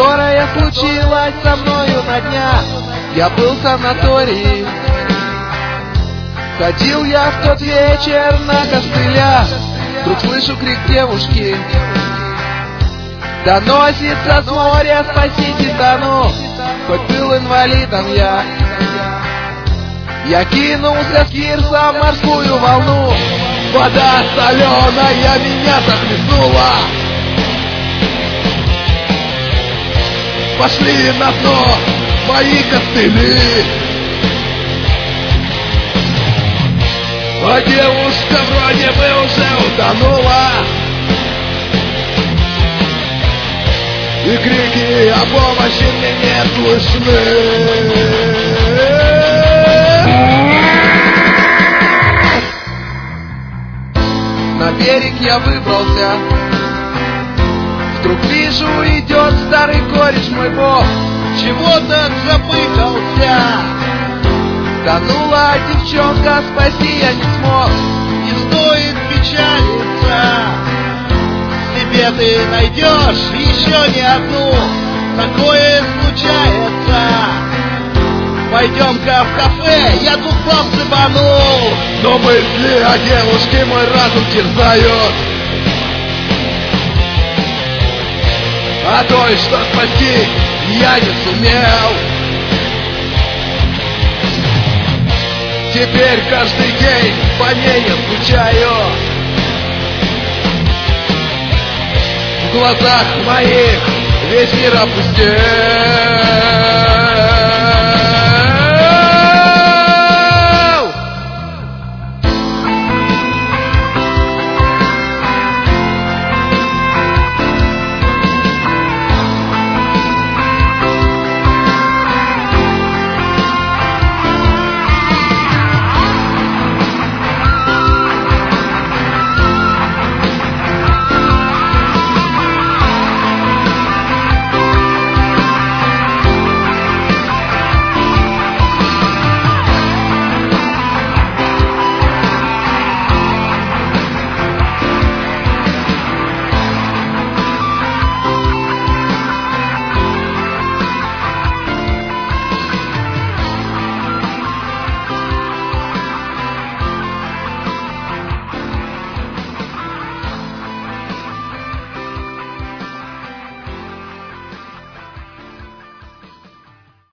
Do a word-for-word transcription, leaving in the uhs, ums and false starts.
которая случилась со мною на днях. Я был в санатории, ходил я в тот вечер на костылях. Вдруг слышу крик девушки: доносится с моря, спасите, тону. Хоть был инвалидом я, я кинулся с пирса в морскую волну. Вода соленая меня захлестнула. Пошли на дно мои костыли. А девушка вроде бы уже утонула. И крики о помощи мне не слышны. На берег я выбрался. Вдруг вижу, идет старый кореш мой бог. Чего так запыхался? Тонула девчонка, спасти я не смог. Не стоит печалиться, себе ты найдешь еще не одну. Такое случается. Пойдем-ка в кафе, я тут вам цепанул. Но мысли о девушке мой разум терзают. А той, что спасти, я не сумел. Теперь каждый день по ней я скучаю. В глазах моих весь мир опустел.